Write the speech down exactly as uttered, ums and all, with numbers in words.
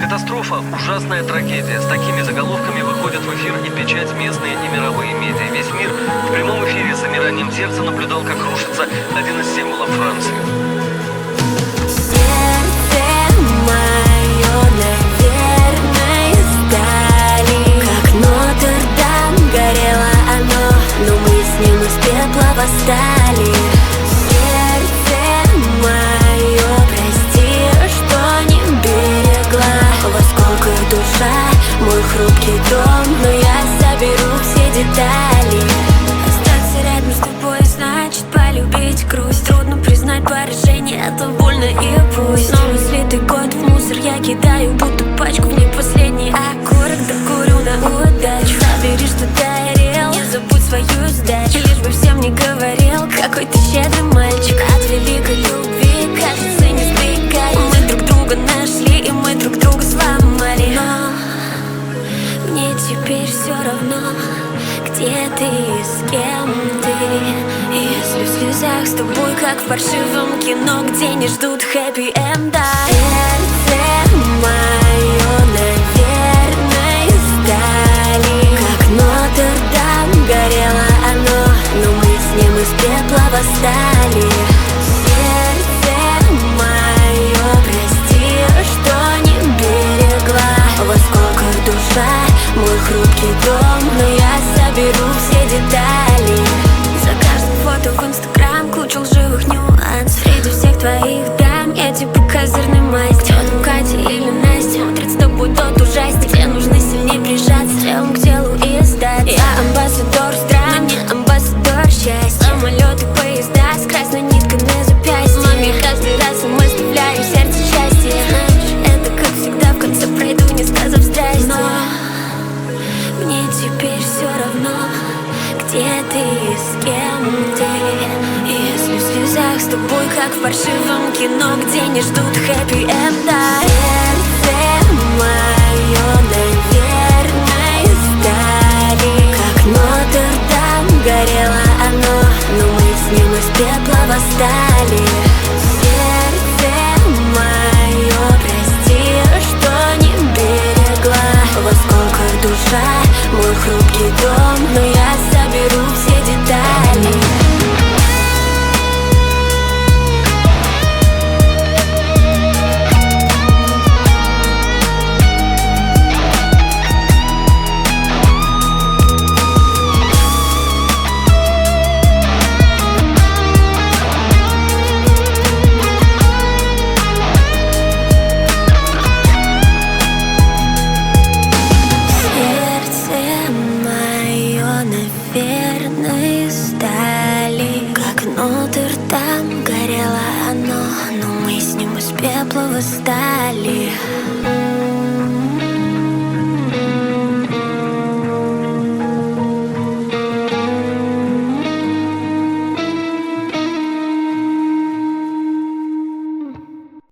Катастрофа – ужасная трагедия. С такими заголовками выходят в эфир и печать местные и мировые медиа. Весь мир в прямом эфире с замиранием сердца наблюдал, как рушится один из символов Франции. Сердце мое, наверное, стали, как Нотр-Дам горело оно, но мы с ним из пепла восстали. Сердце мое, прости, что не берегла, в осколках душа, мой хрупкий дом, но я соберу все детали. Остаться рядом с тобой значит полюбить грусть. Трудно признать поражение, это больно и пусть. Снова слитый год в мусор я кидаю, будто пачку, в ней последний окурок, докурю на удачу. Забери, что дарил, не забудь свою сдачу, лишь бы всем не говорил, какой ты щедрый мальчик. От великой любви, кажется, не сбегай. Мы друг друга нашли, и мы друг друга сломали. Но мне теперь все равно, где ты и с кем ты. Если в слезах с тобой, как в паршивом кино, где не ждут хэппи-энда. Сердце мое, наверное, стали, как Нотр-Дам горело оно, но мы с ним из пепла восстали. Сердце мое, прости, что не берегла, в осколках душа, мой хрупкий дом, но я соберу все детали. За каждым фото в инстаграм куча лживых нюансов. Среди всех твоих дам я типа козырный мастер. Кто там, Катя или Настя? Смотрит с тобой тот ужастик, где нужно сильнее прижаться, телом к телу и сдаться. Я амбассадор стран, но не амбассадор счастья. Самолеты, поезда с красной ниткой на запястье. Маме каждый раз им оставляю сердце счастье. Знаешь, это как всегда, в конце пройду, не сказав здрасте. Но мне теперь все равно, где ты и с кем ты. Если в слезах с тобой, как в паршивом кино, где не ждут хэппи-энда. Сердце мое, наверное, стали, как Нотр-Дам горело оно, но мы с ним из пепла восстали. Сердце мое, прости, что не берегла, в осколках душа, мой хрупкий дом, но я соберу все детали. Наверное, стали, как Нотр-Дам горело оно, но мы с ним из пепла восстали.